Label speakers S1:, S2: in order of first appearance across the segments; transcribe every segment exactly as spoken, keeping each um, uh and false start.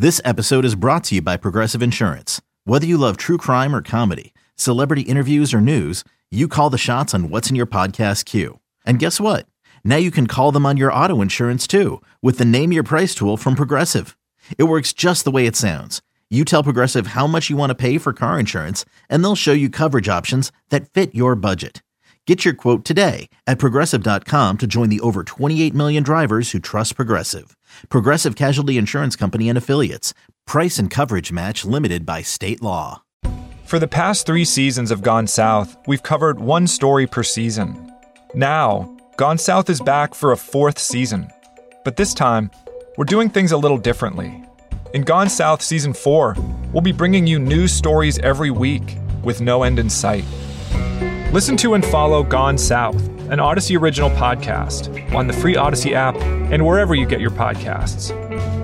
S1: This episode is brought to you by Progressive Insurance. Whether you love true crime or comedy, celebrity interviews or news, you call the shots on what's in your podcast queue. And guess what? Now you can call them on your auto insurance too with the Name Your Price tool from Progressive. It works just the way it sounds. You tell Progressive how much you want to pay for car insurance, and they'll show you coverage options that fit your budget. Get your quote today at Progressive dot com to join the over twenty-eight million drivers who trust Progressive. Progressive Casualty Insurance Company and Affiliates. Price and coverage match limited by state law.
S2: For the past three seasons of Gone South, we've covered one story per season. Now, Gone South is back for a fourth season. But this time, we're doing things a little differently. In Gone South Season four, we'll be bringing you new stories every week with no end in sight. Listen to and follow Gone South, an Odyssey original podcast, on the free Odyssey app and wherever you get your podcasts.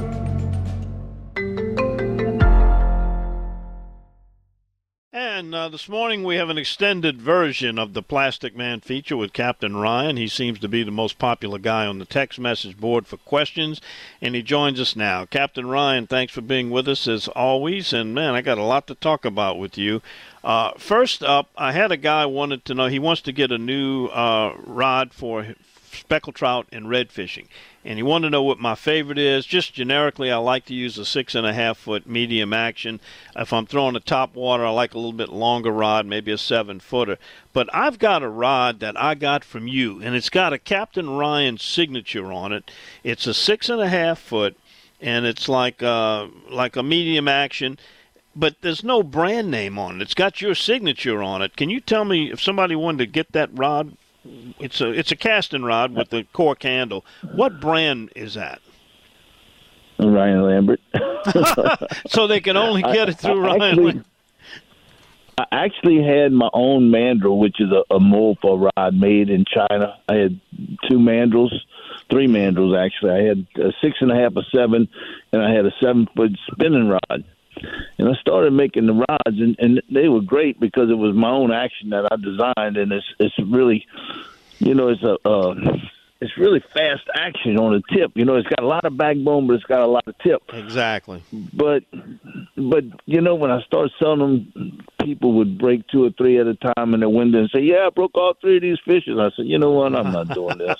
S3: And uh, this morning we have an extended version of the Plastic Man feature with Captain Ryan. He seems to be the most popular guy on the text message board for questions, and he joins us now. Captain Ryan, thanks for being with us as always. And, man, I got a lot to talk about with you. Uh, first up, I had a guy wanted to know, he wants to get a new uh, rod for speckled trout and red fishing. And he wanted to know what my favorite is. Just generically, I like to use a six and a half foot medium action. If I'm throwing a top water, I like a little bit longer rod, maybe a seven footer. But I've got a rod that I got from you, and it's got a Captain Ryan signature on it. It's a six and a half foot, and it's like uh, like a medium action. But there's no brand name on it. It's got your signature on it. Can you tell me if somebody wanted to get that rod? It's a it's a casting rod with the cork handle. What brand is that?
S4: Ryan Lambert.
S3: So they can only get it through
S4: I, I
S3: Ryan
S4: actually,
S3: Lambert.
S4: I actually had my own mandrel, which is a, a mold for rod made in China. I had two mandrels, three mandrels actually. I had a six and a half, a seven, and I had a seven foot spinning rod. And I started making the rods, and, and they were great because it was my own action that I designed, and it's it's really, you know, it's a uh, it's really fast action on the tip. You know, it's got a lot of backbone, but it's got a lot of tip.
S3: Exactly.
S4: But but you know, when I started selling them, people would break two or three at a time in the window and say, "Yeah, I broke all three of these fishes." I said, "You know what? I'm not doing this."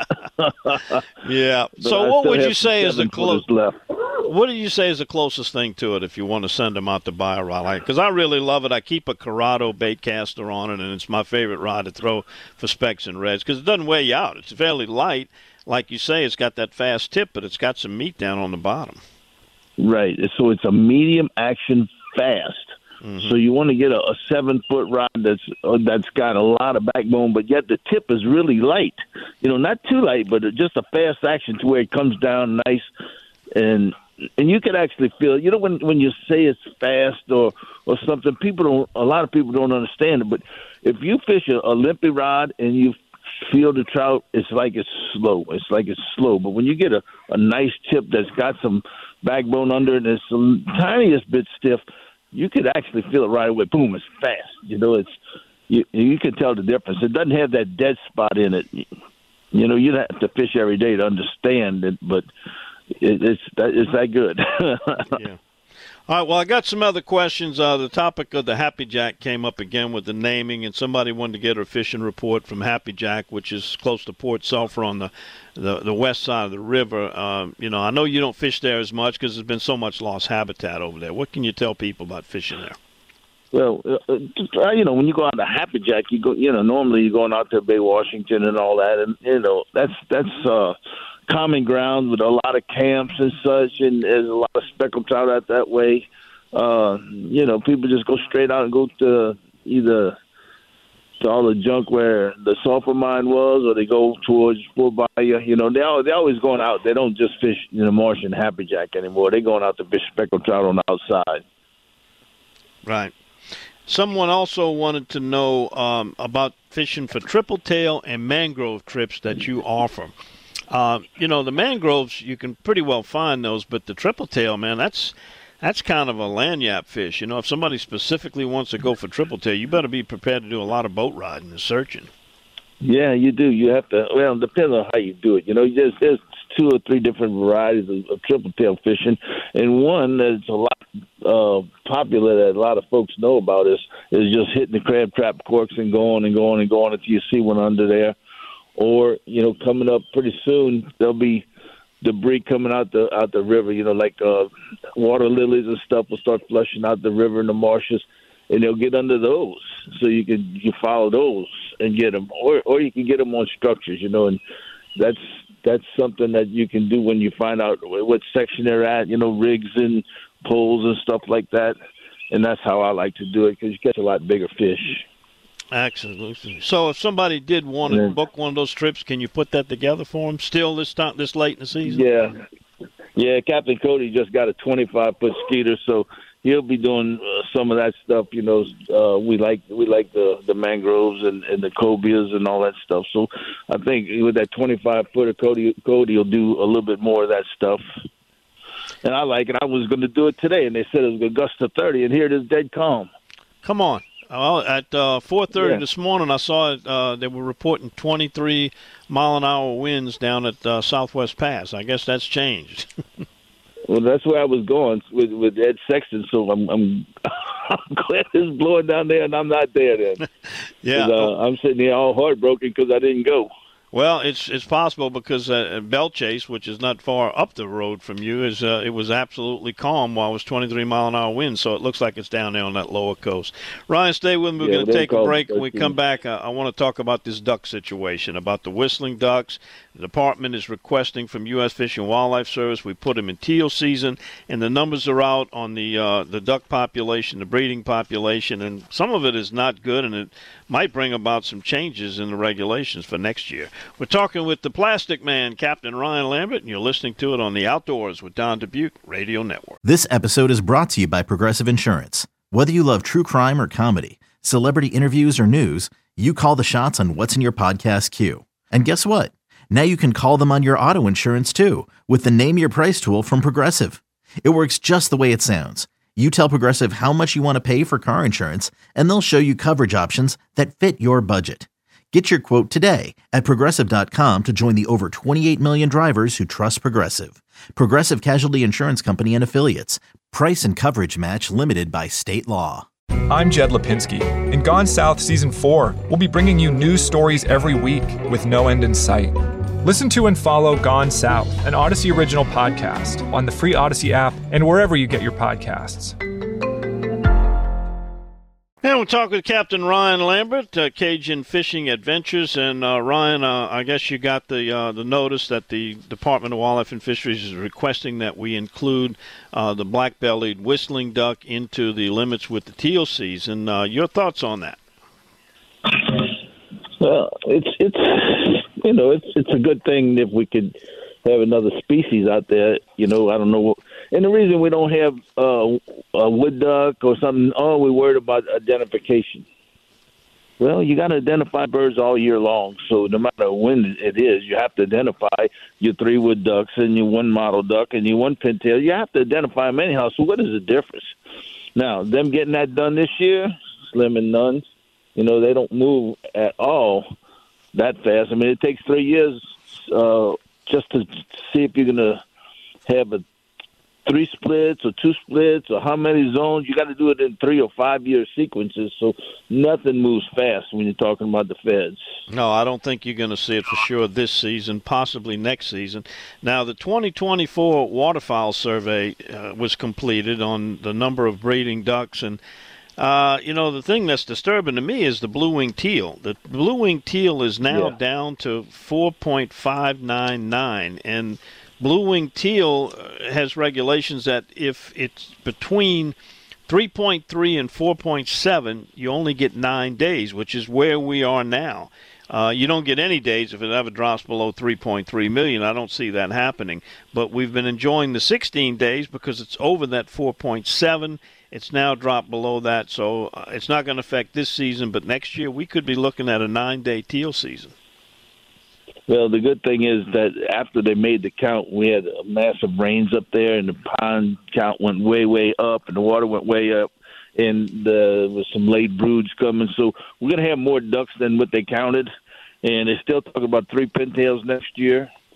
S3: Yeah.
S4: But
S3: so
S4: I
S3: what
S4: still
S3: would you
S4: have
S3: say is the
S4: seven
S3: close?
S4: footers left.
S3: What do you say is the closest thing to it if you want to send them out to buy a rod? Because I really love it. I keep a Corrado bait caster on it, and it's my favorite rod to throw for specks and reds because it doesn't weigh you out. It's fairly light. Like you say, it's got that fast tip, but it's got some meat down on the bottom.
S4: Right. So it's a medium action fast. Mm-hmm. So you want to get a, a seven foot rod that's uh, that's got a lot of backbone, but yet the tip is really light. You know, not too light, but just a fast action to where it comes down nice, and and you can actually feel. You know, when when you say it's fast or or something, people don't. A lot of people don't understand it. But if you fish a, a limpy rod and you feel the trout, it's like it's slow. It's like it's slow. But when you get a, a nice tip that's got some backbone under it, and it's the tiniest bit stiff, you could actually feel it right away. Boom, it's fast. You know, it's you you can tell the difference. It doesn't have that dead spot in it. You know, you don't have to fish every day to understand it, but it, it's it's that good.
S3: Yeah. All right, well, I got some other questions. Uh, the topic of the Happy Jack came up again with the naming, and somebody wanted to get a fishing report from Happy Jack, which is close to Port Sulphur on the, the, the west side of the river. Um, you know, I know you don't fish there as much because there's been so much lost habitat over there. What can you tell people about fishing there?
S4: Well, uh, you know, when you go out to Happy Jack, you go, you know, normally you're going out to Bay Washington and all that, and you know, that's that's uh, common ground with a lot of camps and such, and there's a lot of speckled trout out that way. Uh, you know, people just go straight out and go to either to all the junk where the sulfur mine was, or they go towards Fort Bayou. You know, they all, they're always going out. They don't just fish in the marsh and Happy Jack anymore. They're going out to fish speckled trout on the outside.
S3: Right. Someone also wanted to know um, about fishing for triple tail and mangrove trips that you offer. Uh, you know, the mangroves, you can pretty well find those, but the triple tail, man, that's that's kind of a lanyard fish. You know, if somebody specifically wants to go for triple tail, you better be prepared to do a lot of boat riding and searching.
S4: Yeah, you do. You have to. Well, it depends on how you do it. You know, there's there's two or three different varieties of, of triple tail fishing, and one that's a lot uh, popular that a lot of folks know about is is just hitting the crab trap corks and going and going and going until you see one under there, or you know, coming up pretty soon there'll be debris coming out the out the river. You know, like uh, water lilies and stuff will start flushing out the river and the marshes, and they'll get under those. So you can you follow those and get them, or or you can get them on structures. You know, and that's that's something that you can do when you find out what section they're at. You know, rigs and poles and stuff like that, and that's how I like to do it because you catch a lot bigger fish.
S3: Absolutely. So if somebody did want to
S4: Yeah.
S3: book one of those trips, can you put that together for them still this time, this late in the season?
S4: Yeah, yeah. Captain Cody just got a twenty-five foot skeeter, so he'll be doing uh, some of that stuff. You know, uh, we like we like the, the mangroves and, and the cobias and all that stuff. So I think with that twenty-five footer, Cody Cody will do a little bit more of that stuff. And I like it. I was going to do it today, and they said it was going to gust to thirty, and here it is dead calm.
S3: Come on. Well, at uh, four thirty
S4: Yeah.
S3: this morning, I saw it. Uh, they were reporting twenty-three mile an hour winds down at uh, Southwest Pass. I guess that's changed.
S4: Well, that's where I was going with with Ed Sexton, so I'm I'm, I'm glad it's blowing down there, and I'm not there then.
S3: Yeah.
S4: 'Cause, uh, I'm sitting here all heartbroken because I didn't go.
S3: Well, it's it's possible because uh, Bell Chase, which is not far up the road from you, is uh, it was absolutely calm while it was twenty-three mile an hour wind. So it looks like it's down there on that lower coast. Ryan, stay with me. We're
S4: Yeah,
S3: going to
S4: they
S3: take a
S4: call it
S3: break. When we
S4: thirteen.
S3: come back, uh, I want to talk about this duck situation, about the whistling ducks. The department is requesting from U S Fish and Wildlife Service we put them in teal season, and the numbers are out on the uh, the duck population, the breeding population, and some of it is not good, and it might bring about some changes in the regulations for next year. We're talking with the Plastic Man, Captain Ryan Lambert, and you're listening to it on the Outdoors with Don Dubuque Radio Network.
S1: This episode is brought to you by Progressive Insurance. Whether you love true crime or comedy, celebrity interviews or news, you call the shots on what's in your podcast queue. And guess what? Now you can call them on your auto insurance too with the Name Your Price tool from Progressive. It works just the way it sounds. You tell Progressive how much you want to pay for car insurance, and they'll show you coverage options that fit your budget. Get your quote today at Progressive dot com to join the over twenty-eight million drivers who trust Progressive. Progressive Casualty Insurance Company and Affiliates. Price and coverage match limited by state law.
S2: I'm Jed Lipinski. In Gone South Season four, we'll be bringing you news stories every week with no end in sight. Listen to and follow Gone South, an Odyssey original podcast, on the free Odyssey app and wherever you get your podcasts.
S3: And we'll talk with Captain Ryan Lambert, uh, Cajun Fishing Adventures. And uh, Ryan, uh, I guess you got the uh, the notice that the Department of Wildlife and Fisheries is requesting that we include uh, the black-bellied whistling duck into the limits with the teal season. Uh, your thoughts on that?
S4: Well, it's it's you know it's it's a good thing if we could have another species out there. You know, I don't know. And the reason we don't have uh, a wood duck or something, oh, we're worried about identification. Well, you got to identify birds all year long. So no matter when it is, you have to identify your three wood ducks and your one mottle duck and your one pintail. You have to identify them anyhow. So what is the difference? Now, them getting that done this year, slim and none. You know, they don't move at all that fast. I mean, it takes three years uh, just to see if you're going to have a three splits or two splits or how many zones. You got to do it in three or five year sequences, so nothing moves fast when you're talking about the feds.
S3: No, I don't think you're going to see it for sure this season, possibly next season. Now, the twenty twenty-four waterfowl survey uh, was completed on the number of breeding ducks, and uh, you know, the thing that's disturbing to me is the blue-winged teal. The blue-winged teal is now
S4: Yeah.
S3: down to four point five nine nine, and blue-winged teal has regulations that if it's between three point three and four point seven, you only get nine days, which is where we are now. Uh, you don't get any days if it ever drops below three point three million. I don't see that happening. But we've been enjoying the sixteen days because it's over that four point seven. It's now dropped below that, so uh, it's not going to affect this season. But next year we could be looking at a nine-day teal season.
S4: Well, the good thing is that after they made the count, we had massive rains up there, and the pond count went way, way up, and the water went way up, and there was some late broods coming. So we're going to have more ducks than what they counted, and they're still talking about three pintails next year.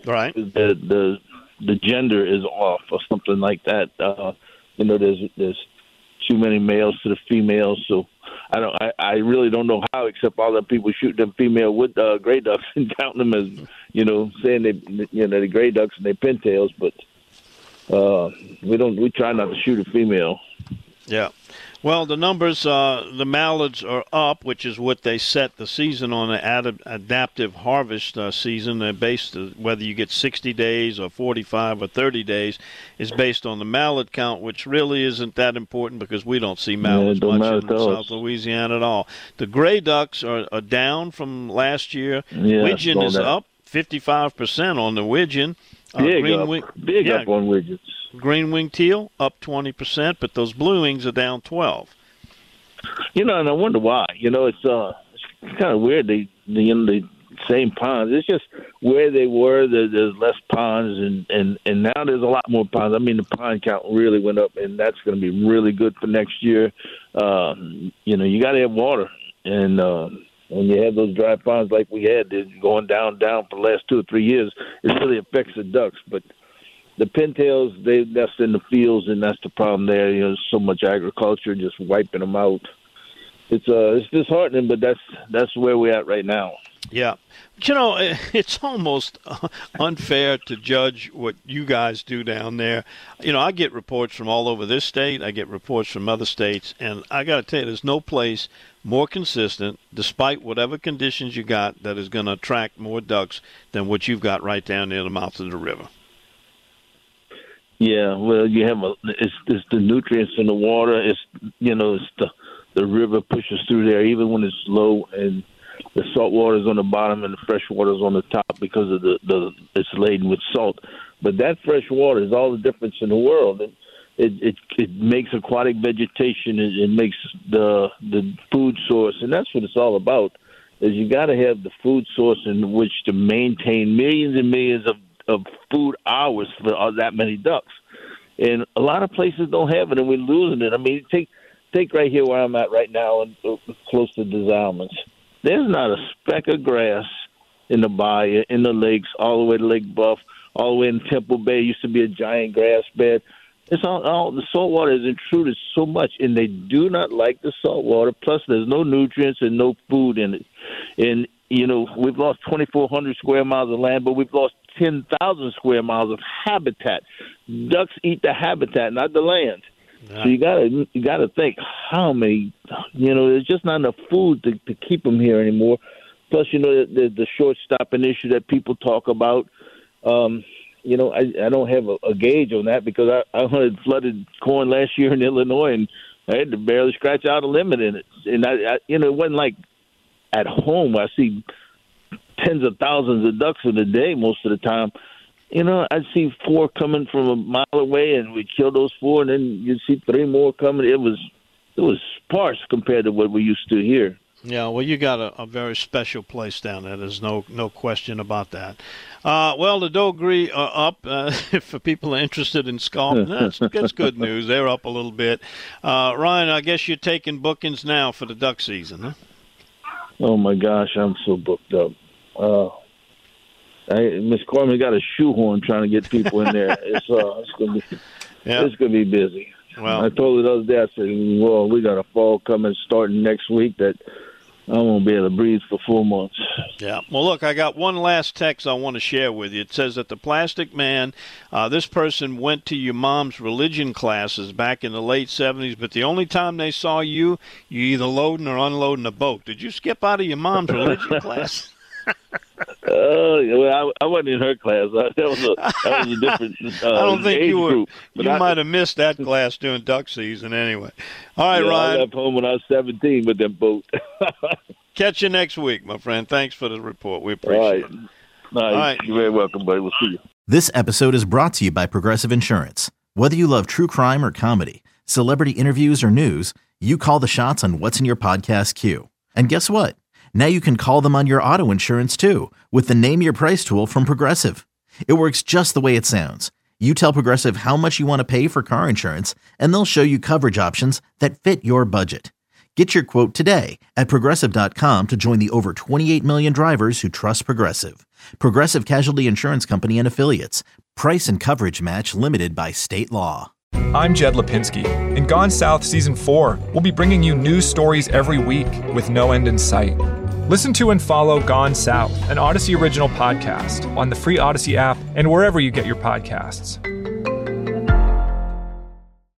S3: Right.
S4: The the the gender is off or something like that. Uh, you know, there's there's too many males to the females, so I don't. I, I really don't know how, except all the people shooting them female with uh, gray ducks and counting them as, you know, saying they, you know, the gray ducks and they pintails, but uh, we don't. We try not to shoot a female.
S3: Yeah. Well, the numbers, uh, the mallards are up, which is what they set the season on, an ad- adaptive harvest uh, season. They're based, uh, whether you get sixty days or forty-five or thirty days, is based on the mallard count, which really isn't that important because we don't see mallards
S4: yeah,
S3: much in South Louisiana at all. The gray ducks are, are down from last year.
S4: Yeah,
S3: Widgeon is
S4: that.
S3: up fifty-five percent on the widgeon.
S4: Uh, big
S3: green
S4: up,
S3: wing,
S4: big
S3: yeah,
S4: up on widgets.
S3: Green wing teal up twenty percent, but those blue wings are down twelve.
S4: You know, and I wonder why. You know, it's uh, it's kind of weird. They, they, you know, the same ponds. It's just where they were. There, there's less ponds, and, and, and now there's a lot more ponds. I mean, the pond count really went up, and that's going to be really good for next year. Uh, you know, you got to have water, and uh, when you have those dry ponds like we had, they're going down, down for the last two or three years. It really affects the ducks, but the pintails, they nest in the fields, and that's the problem there. You know, there's so much agriculture just wiping them out. It's uh, it's disheartening, but that's that's where we're at right now.
S3: Yeah. You know, it's almost unfair to judge what you guys do down there. You know, I get reports from all over this state. I get reports from other states. And I got to tell you, there's no place more consistent, despite whatever conditions you got, that is going to attract more ducks than what you've got right down near the mouth of the river.
S4: Yeah, well, you have a it's, it's the nutrients in the water. It's, you know, it's the the river pushes through there even when it's low, and the salt water is on the bottom and the fresh water is on the top because of the, the it's laden with salt. But that fresh water is all the difference in the world. It it it, it makes aquatic vegetation. It, it makes the the food source, and that's what it's all about. Is you got to have the food source in which to maintain millions and millions of of food hours for that many ducks. And a lot of places don't have it, and we're losing it. I mean, take take right here where I'm at right now, and uh, close to the Zalmans. There's not a speck of grass in the bayou, in the lakes, all the way to Lake Buff, all the way in Temple Bay. It used to be a giant grass bed. It's all, all the salt water has intruded so much, and they do not like the salt water. Plus, there's no nutrients and no food in it. And, you know, we've lost twenty-four hundred square miles of land, but we've lost ten thousand square miles of habitat. Ducks eat the habitat, not the land. Yeah. So you gotta you gotta think how many, you know, there's just not enough food to, to keep them here anymore. Plus, you know, the, the short stopping issue that people talk about. Um, you know, I, I don't have a, a gauge on that because I, I hunted flooded corn last year in Illinois, and I had to barely scratch out a limit in it. And I, I you know, it wasn't like at home I see tens of thousands of ducks in a day most of the time. You know, I'd see four coming from a mile away, and we'd kill those four, and then you'd see three more coming. It was it was sparse compared to what we used to here.
S3: Yeah, well, you got a, a very special place down there. There's no no question about that. Uh, well, the Doe-Gris are up. Uh, for people interested in sculpting, that's, that's good news. They're up a little bit. Uh, Ryan, I guess you're taking bookings now for the duck season, huh?
S4: Oh, my gosh, I'm so booked up. Uh, I, Miss Corman got a shoehorn trying to get people in there. It's uh, it's gonna be yeah. it's gonna be busy. Well, I told her the other day, I said, "Well, we got a fall coming starting next week that I won't be able to breathe for four months."
S3: Yeah. Well, look, I got one last text I want to share with you. It says that the Plastic Man, uh, this person went to your mom's religion classes back in the late seventies, but the only time they saw you, you either loading or unloading a boat. Did you skip out of your mom's religion class?
S4: Uh, well, I, I wasn't in her class. That was a, that was a different uh,
S3: I don't think
S4: age
S3: you were.
S4: Group.
S3: You I, might have missed that class during duck season anyway. All right,
S4: yeah,
S3: Ryan.
S4: I left home when I was seventeen with that boat.
S3: Catch you next week, my friend. Thanks for the report. We appreciate
S4: All right.
S3: it.
S4: All right. All right. You're very welcome, buddy. We'll see you.
S1: This episode is brought to you by Progressive Insurance. Whether you love true crime or comedy, celebrity interviews or news, you call the shots on what's in your podcast queue. And guess what? Now you can call them on your auto insurance, too, with the Name Your Price tool from Progressive. It works just the way it sounds. You tell Progressive how much you want to pay for car insurance, and they'll show you coverage options that fit your budget. Get your quote today at Progressive dot com to join the over twenty-eight million drivers who trust Progressive. Progressive Casualty Insurance Company and Affiliates. Price and coverage match limited by state law.
S2: I'm Jed Lipinski. In Gone South Season four, we'll be bringing you news stories every week with no end in sight. Listen to and follow Gone South, an Odyssey original podcast, on the free Odyssey app and wherever you get your podcasts.